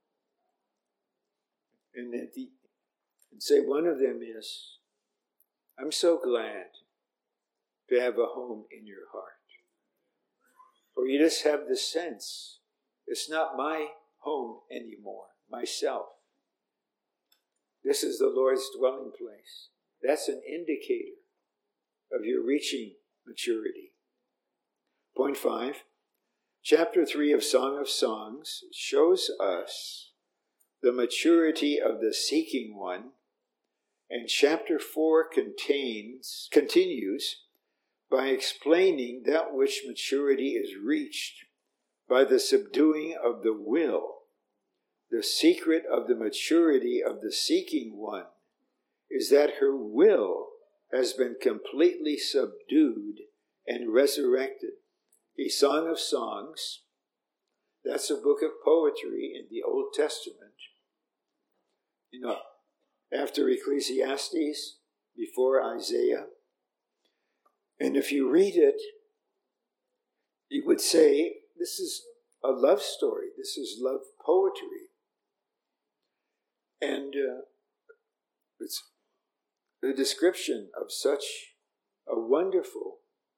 And say one of them is, I'm so glad to have a home in your heart. Or you just have the sense, it's not my home anymore, myself. This is the Lord's dwelling place. That's an indicator of your reaching maturity. Point 5. Chapter 3 of Song of Songs shows us the maturity of the seeking one, and chapter 4 continues by explaining that which maturity is reached by the subduing of the will. The secret of the maturity of the seeking one is that her will has been completely subdued and resurrected. A Song of Songs, that's a book of poetry in the Old Testament. After Ecclesiastes, before Isaiah. And if you read it, you would say, this is a love story. This is love poetry. And it's the description of such a wonderful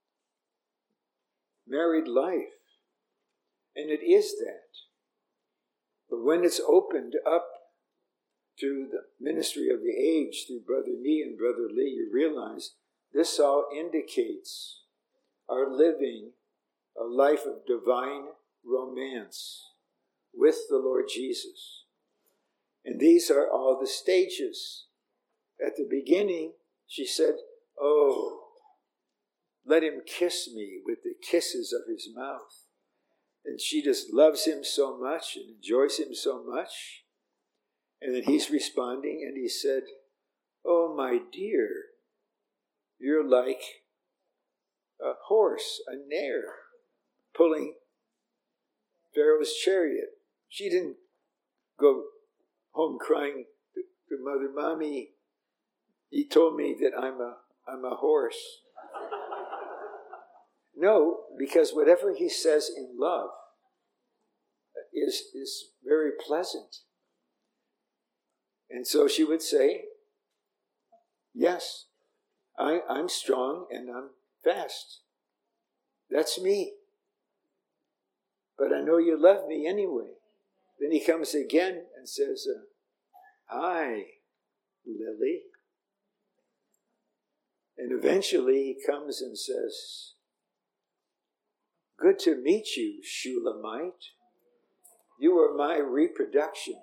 married life. And it is that. But when it's opened up through the ministry of the age, through Brother Nee and Brother Lee, you realize this all indicates our living a life of divine romance with the Lord Jesus. And these are all the stages. At the beginning, she said, "Oh, let him kiss me with the kisses of his mouth." And she just loves him so much and enjoys him so much. And then he's responding and he said, "Oh, my dear, you're like a horse, a mare, pulling Pharaoh's chariot." She didn't go home crying to Mother, "Mommy, he told me that I'm a horse." No, because whatever he says in love is very pleasant. And so she would say, yes, I'm strong and I'm fast. That's me. But I know you love me anyway. Then he comes again and says, hi, Lily. And eventually he comes and says, good to meet you, Shulamite. You are my reproduction.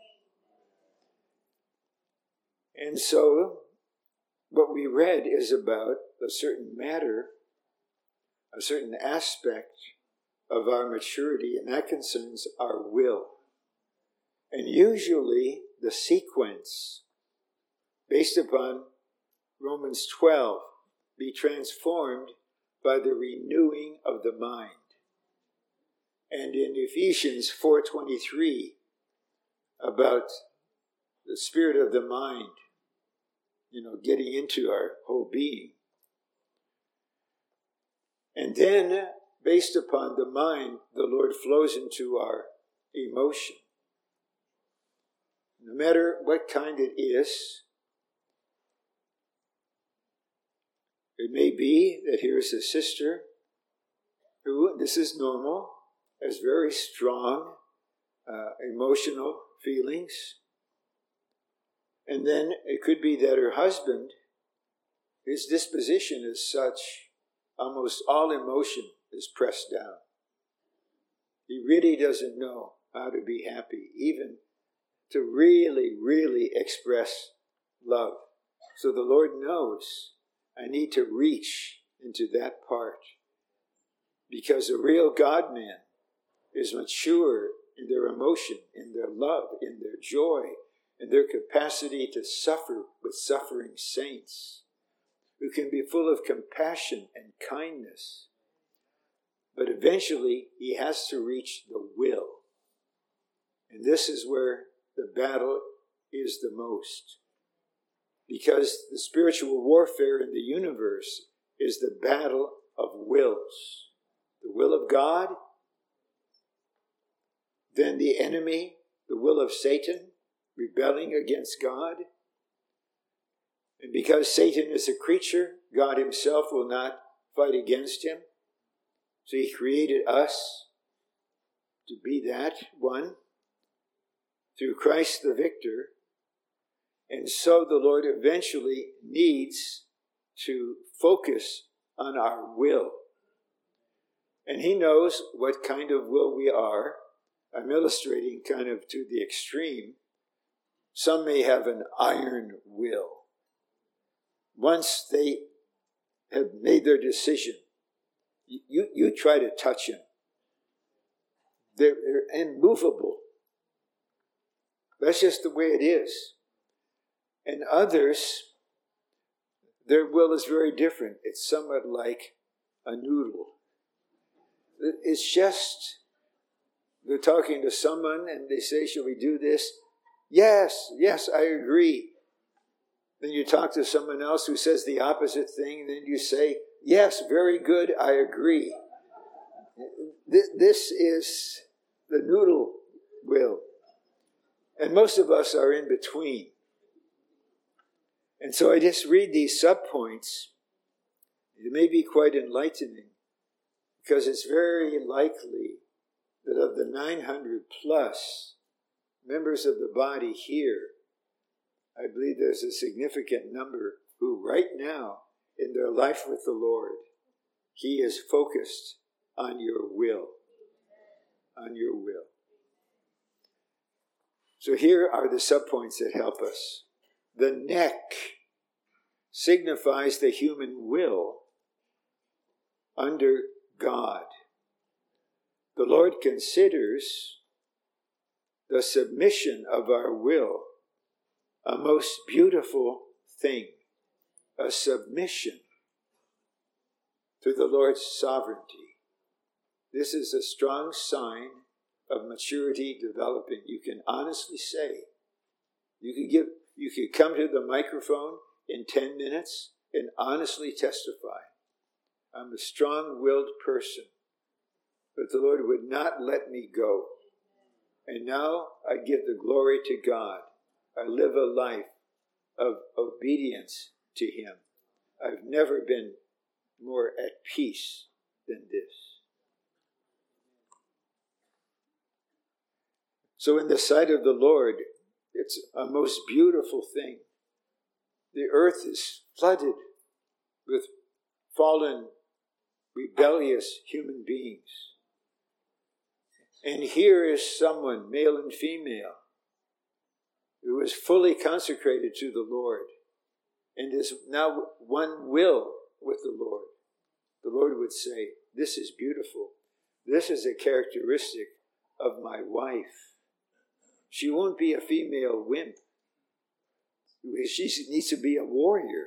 And so what we read is about a certain matter, a certain aspect of our maturity, and that concerns our will. And usually the sequence, based upon Romans 12, be transformed by the renewing of the mind. And in Ephesians 4:23, about the spirit of the mind, getting into our whole being. And then, based upon the mind, the Lord flows into our emotion. No matter what kind it is, it may be that here's a sister who, this is normal, has very strong emotional feelings. And then it could be that her husband, his disposition is such, almost all emotion is pressed down. He really doesn't know how to be happy, even to really, really express love. So the Lord knows I need to reach into that part, because a real God-man is mature in their emotion, in their love, in their joy, in their capacity to suffer with suffering saints, who can be full of compassion and kindness. But eventually, he has to reach the will. And this is where the battle is the most. Because the spiritual warfare in the universe is the battle of wills. The will of God, then the enemy, the will of Satan, rebelling against God. And because Satan is a creature, God himself will not fight against him. So he created us to be that one through Christ the victor. And so the Lord eventually needs to focus on our will. And he knows what kind of will we are. I'm illustrating kind of to the extreme. Some may have an iron will. Once they have made their decision, you try to touch them. They're immovable. That's just the way it is. And others, their will is very different. It's somewhat like a noodle. It's just, they're talking to someone and they say, shall we do this? Yes, I agree. Then you talk to someone else who says the opposite thing, and then you say, yes, very good, I agree. This is the noodle will. And most of us are in between. And so I just read these subpoints. It may be quite enlightening, because it's very likely that of the 900 plus members of the body here, I believe there's a significant number who right now in their life with the Lord, he is focused on your will. On your will. So here are the subpoints that help us. The neck signifies the human will under God. The Lord considers the submission of our will a most beautiful thing, a submission to the Lord's sovereignty. This is a strong sign of maturity developing. You can honestly say, you could come to the microphone in 10 minutes and honestly testify. I'm a strong-willed person, but the Lord would not let me go. And now I give the glory to God. I live a life of obedience to Him. I've never been more at peace than this. So in the sight of the Lord, it's a most beautiful thing. The earth is flooded with fallen, rebellious human beings. And here is someone, male and female, who is fully consecrated to the Lord and is now one will with the Lord. The Lord would say, this is beautiful. This is a characteristic of my wife. She won't be a female wimp. She needs to be a warrior.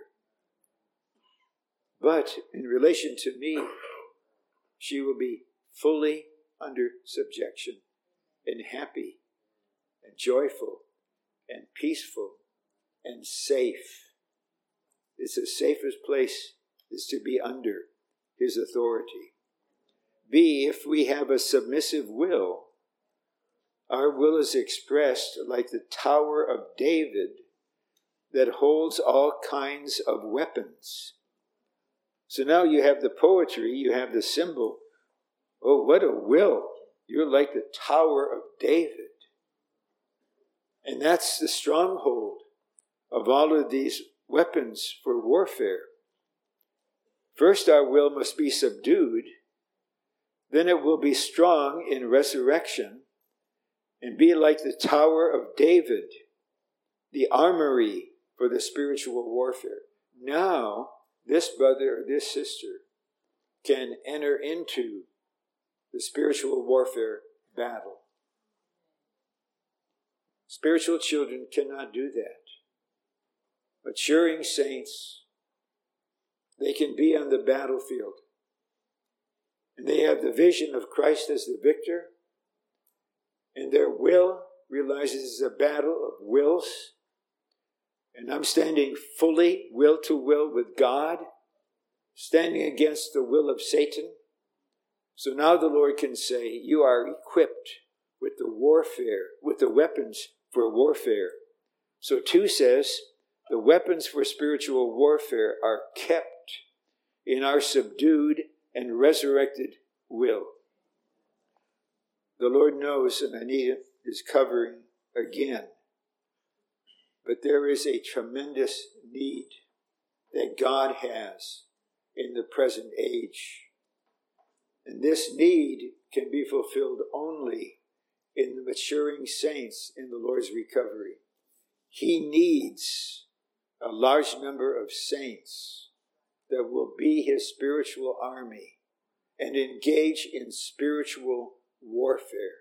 But in relation to me, she will be fully under subjection and happy and joyful and peaceful and safe. It's the safest place is to be under His authority. B, if we have a submissive will, our will is expressed like the Tower of David that holds all kinds of weapons. So now you have the poetry, you have the symbol. Oh, what a will. You're like the Tower of David. And that's the stronghold of all of these weapons for warfare. First, our will must be subdued. Then it will be strong in resurrection and be like the Tower of David, the armory for the spiritual warfare. Now, this brother or this sister can enter into the spiritual warfare battle. Spiritual children cannot do that. Maturing saints, they can be on the battlefield. And they have the vision of Christ as the victor. And their will realizes it's a battle of wills. And I'm standing fully will to will with God, standing against the will of Satan. So now the Lord can say, you are equipped with the warfare, with the weapons for warfare. So 2 says, the weapons for spiritual warfare are kept in our subdued and resurrected will. The Lord knows, and I need His covering again. But there is a tremendous need that God has in the present age. And this need can be fulfilled only in the maturing saints in the Lord's recovery. He needs a large number of saints that will be His spiritual army and engage in spiritual warfare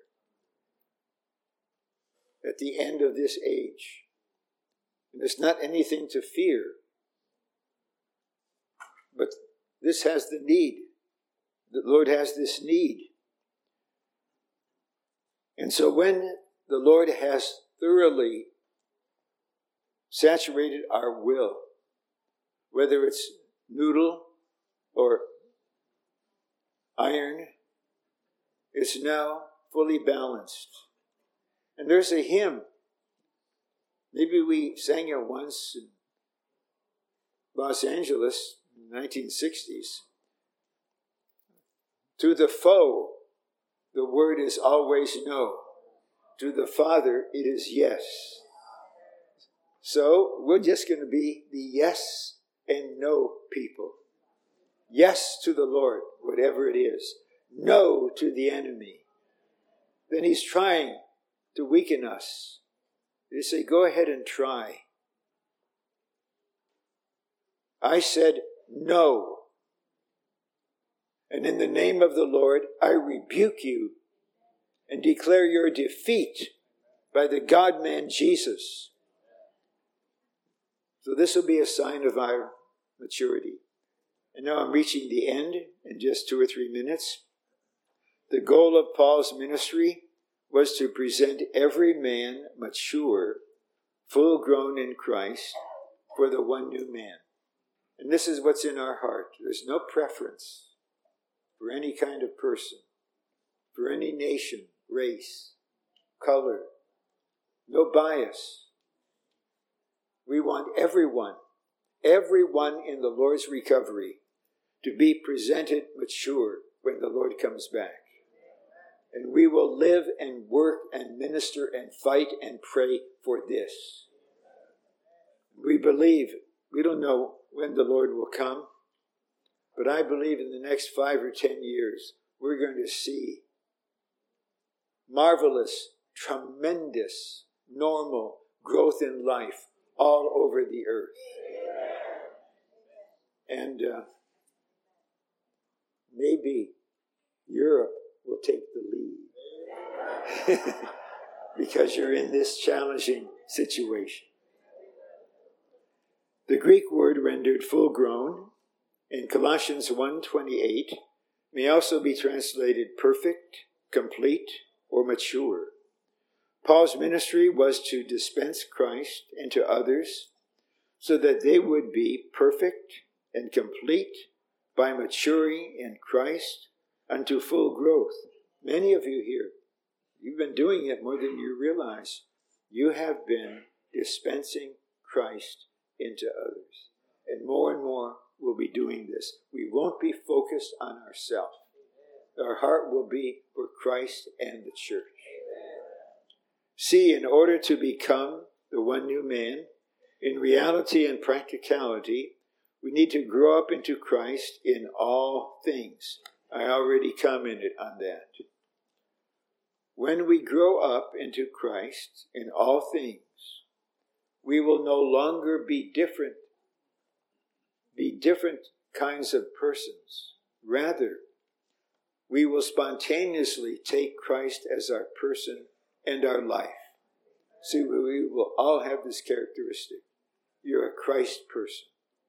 at the end of this age. And it's not anything to fear, but this has the need. The Lord has this need. And so when the Lord has thoroughly saturated our will, whether it's noodle or iron, it's now fully balanced. And there's a hymn. Maybe we sang it once in Los Angeles in the 1960s. To the foe, the word is always no. To the Father, it is yes. So we're just going to be the yes and no people. Yes to the Lord, whatever it is. No to the enemy. Then he's trying to weaken us. They say, go ahead and try. I said, no. And in the name of the Lord, I rebuke you and declare your defeat by the God-man Jesus. So this will be a sign of our maturity. And now I'm reaching the end in just 2 or 3 minutes. The goal of Paul's ministry was to present every man mature, full grown in Christ, for the one new man. And this is what's in our heart. There's no preference for any kind of person, for any nation, race, color, no bias. We want everyone in the Lord's recovery to be presented mature when the Lord comes back. And we will live and work and minister and fight and pray for this. We believe, we don't know when the Lord will come, but I believe in the next 5 or 10 years, we're going to see marvelous, tremendous, normal growth in life all over the earth. And maybe Europe will take the lead because you're in this challenging situation. The Greek word rendered full grown in Colossians 1:28 may also be translated perfect, complete, or mature. Paul's ministry was to dispense Christ into others so that they would be perfect and complete by maturing in Christ unto full growth. Many of you here, you've been doing it more than you realize. You have been dispensing Christ into others. And more will be doing this. We won't be focused on ourselves. Our heart will be for Christ and the church. See, in order to become the one new man, in reality and practicality, we need to grow up into Christ in all things. I already commented on that. When we grow up into Christ in all things, we will no longer be different kinds of persons. Rather, we will spontaneously take Christ as our person and our life. See, we will all have this characteristic. You're a Christ person.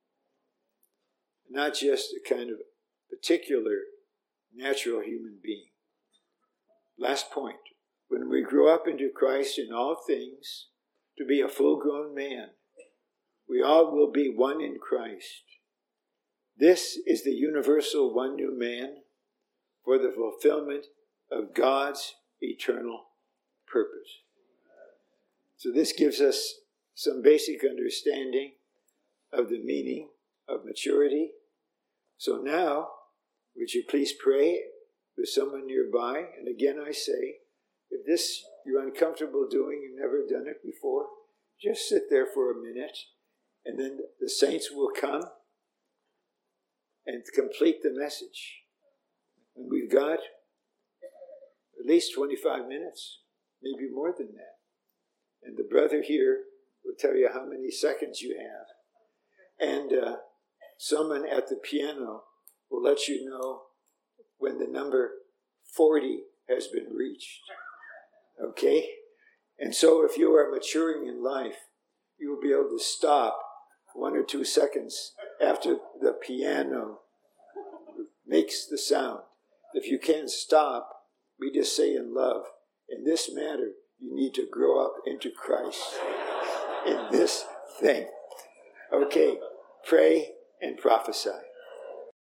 Not just a kind of particular natural human being. Last point. When we grow up into Christ in all things, to be a full-grown man, we all will be one in Christ. This is the universal one new man for the fulfillment of God's eternal purpose. So this gives us some basic understanding of the meaning of maturity. So now, would you please pray with someone nearby? And again I say, if this you're uncomfortable doing, you've never done it before, just sit there for a minute, and then the saints will come and complete the message. And we've got at least 25 minutes, maybe more than that. And the brother here will tell you how many seconds you have. And someone at the piano will let you know when the number 40 has been reached. Okay? And so if you are maturing in life, you will be able to stop 1 or 2 seconds after the piano makes the sound. If you can't stop, we just say in love, in this matter, you need to grow up into Christ in this thing. Okay, pray and prophesy.